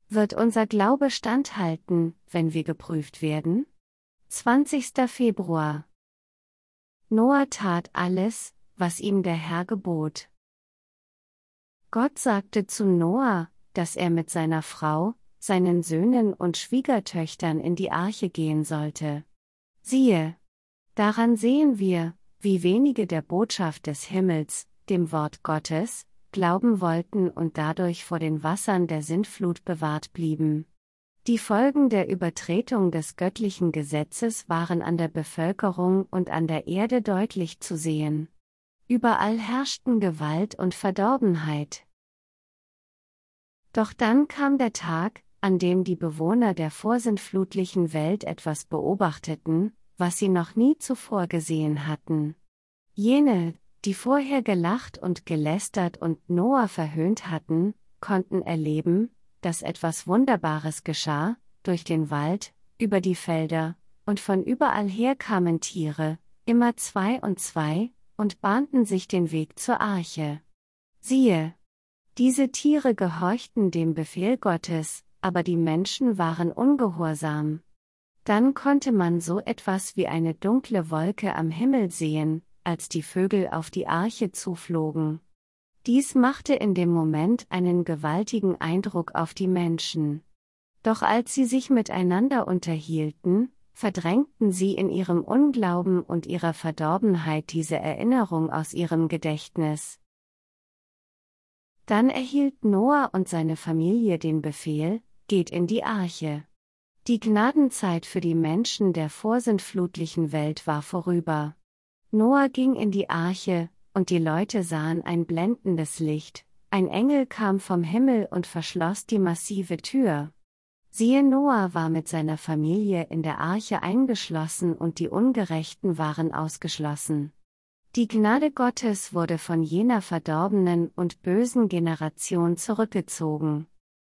Wird unser Glaube standhalten, wenn wir geprüft werden? 20. Februar. Noah tat alles, was ihm der Herr gebot. Gott sagte zu Noah, dass er mit seiner Frau, seinen Söhnen und Schwiegertöchtern in die Arche gehen sollte. Siehe, daran sehen wir, wie wenige der Botschaft des Himmels, dem Wort Gottes, glauben wollten und dadurch vor den Wassern der Sintflut bewahrt blieben. Die Folgen der Übertretung des göttlichen Gesetzes waren an der Bevölkerung und an der Erde deutlich zu sehen. Überall herrschten Gewalt und Verdorbenheit. Doch dann kam der Tag, an dem die Bewohner der vorsintflutlichen Welt etwas beobachteten, was sie noch nie zuvor gesehen hatten. Jene, die vorher gelacht und gelästert und Noah verhöhnt hatten, konnten erleben, dass etwas Wunderbares geschah, durch den Wald, über die Felder, und von überall her kamen Tiere, immer 2 und 2, und bahnten sich den Weg zur Arche. Siehe! Diese Tiere gehorchten dem Befehl Gottes, aber die Menschen waren ungehorsam. Dann konnte man so etwas wie eine dunkle Wolke am Himmel sehen, als die Vögel auf die Arche zuflogen. Dies machte in dem Moment einen gewaltigen Eindruck auf die Menschen. Doch als sie sich miteinander unterhielten, verdrängten sie in ihrem Unglauben und ihrer Verdorbenheit diese Erinnerung aus ihrem Gedächtnis. Dann erhielt Noah und seine Familie den Befehl: Geht in die Arche. Die Gnadenzeit für die Menschen der vorsintflutlichen Welt war vorüber. Noah ging in die Arche, und die Leute sahen ein blendendes Licht. Ein Engel kam vom Himmel und verschloss die massive Tür. Siehe, Noah war mit seiner Familie in der Arche eingeschlossen und die Ungerechten waren ausgeschlossen. Die Gnade Gottes wurde von jener verdorbenen und bösen Generation zurückgezogen.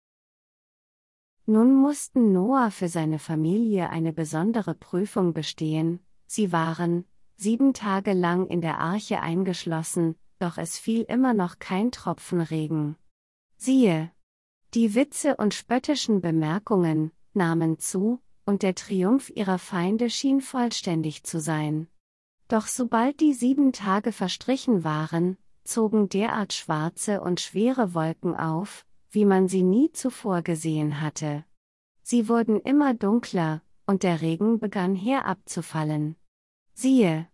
Nun mussten Noah für seine Familie eine besondere Prüfung bestehen. Sie waren 7 Tage lang in der Arche eingeschlossen, doch es fiel immer noch kein Tropfen Regen. Siehe! Die Witze und spöttischen Bemerkungen nahmen zu, und der Triumph ihrer Feinde schien vollständig zu sein. Doch sobald die 7 Tage verstrichen waren, zogen derart schwarze und schwere Wolken auf, wie man sie nie zuvor gesehen hatte. Sie wurden immer dunkler, und der Regen begann herabzufallen. Siehe!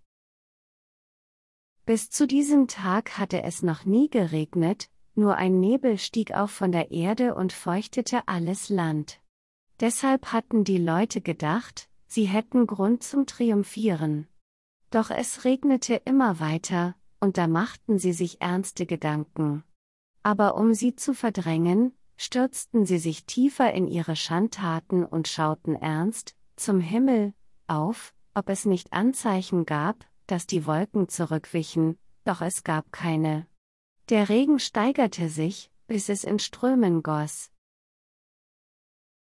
Bis zu diesem Tag hatte es noch nie geregnet, nur ein Nebel stieg auf von der Erde und feuchtete alles Land. Deshalb hatten die Leute gedacht, sie hätten Grund zum Triumphieren. Doch es regnete immer weiter, und da machten sie sich ernste Gedanken. Aber um sie zu verdrängen, stürzten sie sich tiefer in ihre Schandtaten und schauten ernst zum Himmel auf, ob es nicht Anzeichen gab, dass die Wolken zurückwichen, doch es gab keine. Der Regen steigerte sich, bis es in Strömen goss.